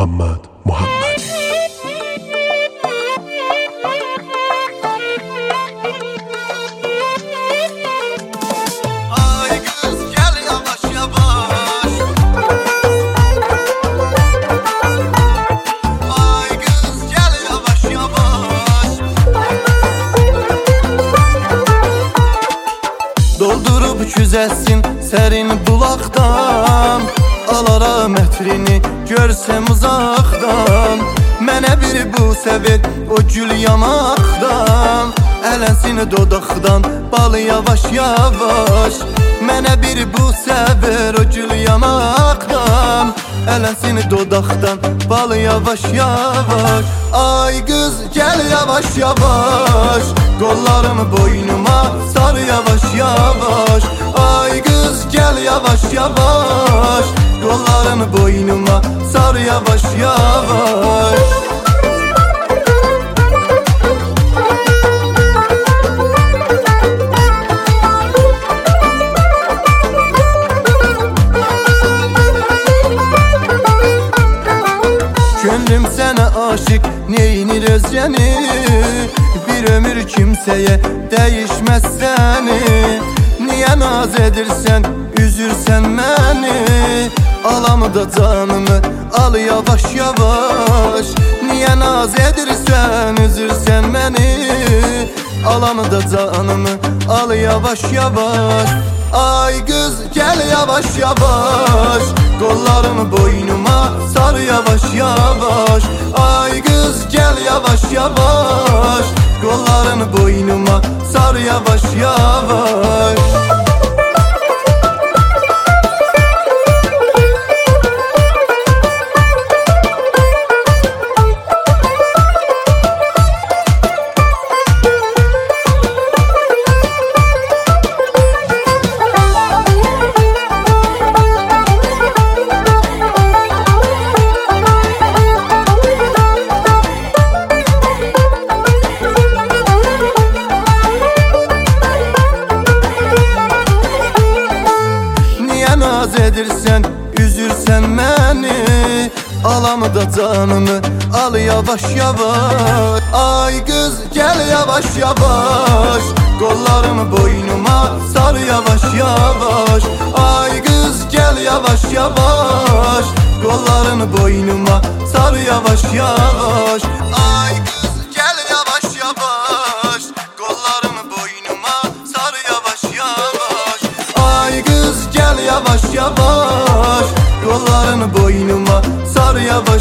Muhammed Muhammedi. Ay kız gel yavaş yavaş. Ay kız gel yavaş yavaş. Doldurup çüzəsin sərin bulaqdan, alaram ətrini görsəm uzaqdan. Mənə bir bu səvir o gül yanaqdan, ələnsin dodaqdan bal yavaş yavaş. Mənə bir bu səvir o gül yanaqdan, ələnsin dodaqdan bal yavaş yavaş. Ay qız gəl yavaş yavaş, qollarımı boynuma sar yavaş yavaş. Ay qız gəl yavaş yavaş, qollarımı boynuma sar yavaş yavaş. Gönlüm sənə aşık neynir özgəni, bir ömür kimsəyə dəyişməz səni. Niyə naz edirsən, üzürsən məni, alamı da canımı al yavaş yavaş. Niyə naz edirsən, üzürsən məni, alamı da canımı al yavaş yavaş. Ay qız gəl yavaş yavaş, qollarımı boynuma sar yavaş yavaş. Ay qız gəl yavaş yavaş, qollarını boynuma sar yavaş yavaş. Naz edirsən, üzürsən məni, alamı da canımı al yavaş yavaş. Ay qız gəl yavaş yavaş, qollarımı boynuma sar yavaş yavaş. Ay qız gəl yavaş yavaş, qollarını boynuma sar yavaş yavaş. Ay qız gəl yavaş yavaş, qollarımı boynuma sar yavaş yavaş. Ay qız gəl yavaş yavaş, qollarını boynuma sar yavaş